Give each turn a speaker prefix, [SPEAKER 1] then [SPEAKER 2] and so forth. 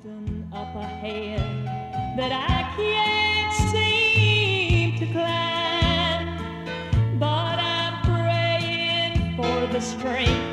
[SPEAKER 1] mountain up ahead that I can't seem to climb, but I'm praying for the strength